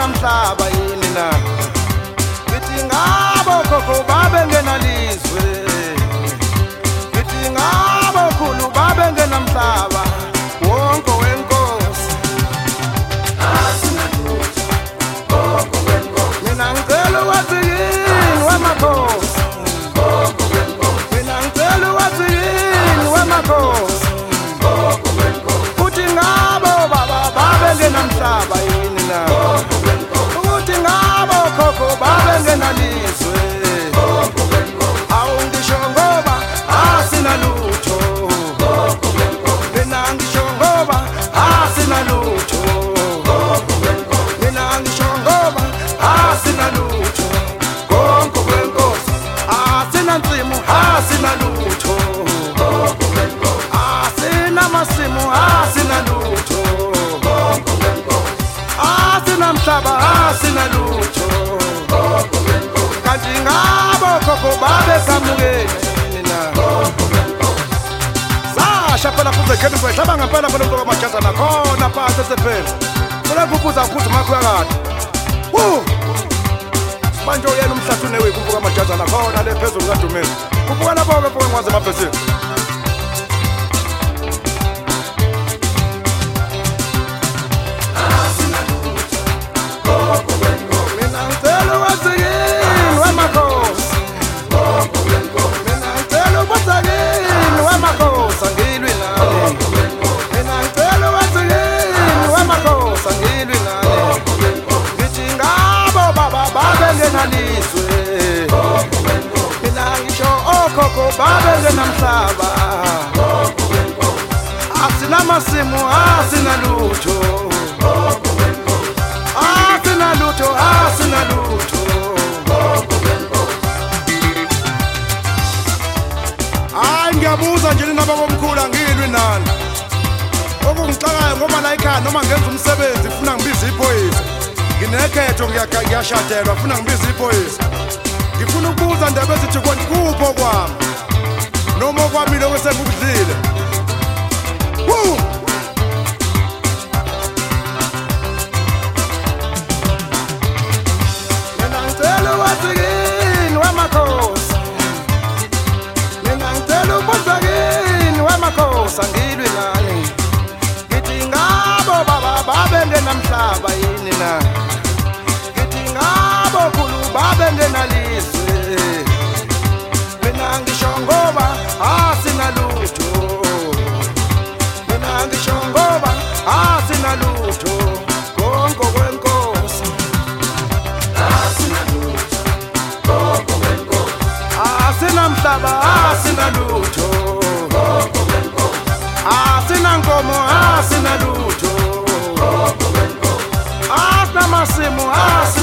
namhlaba yini na ngithi ngabo khokho babengenalizwe ngithi ngabo khulu babengenamhlaba wonke wenkosi asinalutho gogo wenkosi mina ngicela wathi yini wemakhosi gogo wenkosi mina ngicela wathi yini wemakhosi gogo wenkosi futhi ngabo baba babengenamhlaba yini na gogo wenkosi ukuthi ngabo khokho babengenalizwe gogo wenkosi awungisho ngoba asinalutho gogo wenkosi mina ngisho ngoba asinalutho gogo wenkosi mina ngisho ngoba asinalutho konke kwenkosi asinansimu asinalutho gogo wenkosi asinamasimu asinalutho gogo wenkosi asinamhlaba asinalutho gogo wenkosi kanti ngabo khokho babesamukeni na gogo wenkosi sasha phela futhi ekheni kwehlaba ngempela phela umntoko amajaza nakhona phansi esephela phela kubuza ukuthi makho yakade manje uyena umhlathune wekubuka amajaza nakhona le phezulu kadumeni kubuka lapho ke mfoko ngwazi emabhesini asinalutho gogo wenkosi mina ngicela wathi yini wemakhosi gogo wenkosi mina ngicela wathi yini wemakhosi angilwi nani gogo wenkosi mina ngicela wathi yini wemakhosi angilwi nani gogo wenkosi ngithi ngabo baba babengenalizwe gogo wenkosi mina ngisho okhokho babengenamhlaba gogo wenkosi asinamasimu asinalutho gogo wenkosi asinalutho asinalutho gogo wenkosi hayi ngiyabuza nje nina babomkhulu angilwi nani okungixakayo ngoba la ekhaya noma ngenza umsebenzi funa ngibize iphoyisa nginekhetho ngiyashadelwa funa ngibize iphoyisa ngifuna ukubuza ndaba ezithi kupho kwami noma kwami lokho sengikudlile mina ngicela wathi yini wemakhosi mina ngicela ubuza yini wemakhosi angilwi nani ngithi ngabo baba babengenamhlaba yini na ngithi ngabo khulu babengenalizwe mina ngisho ngoba asinalutho mina ngisho ngoba asinalutho konke kwenkosi asinalutho gogo wenkosi asinamhlaba asinalutho gogo wenkosi asinankomo asinalutho gogo wenkosi asinamasimu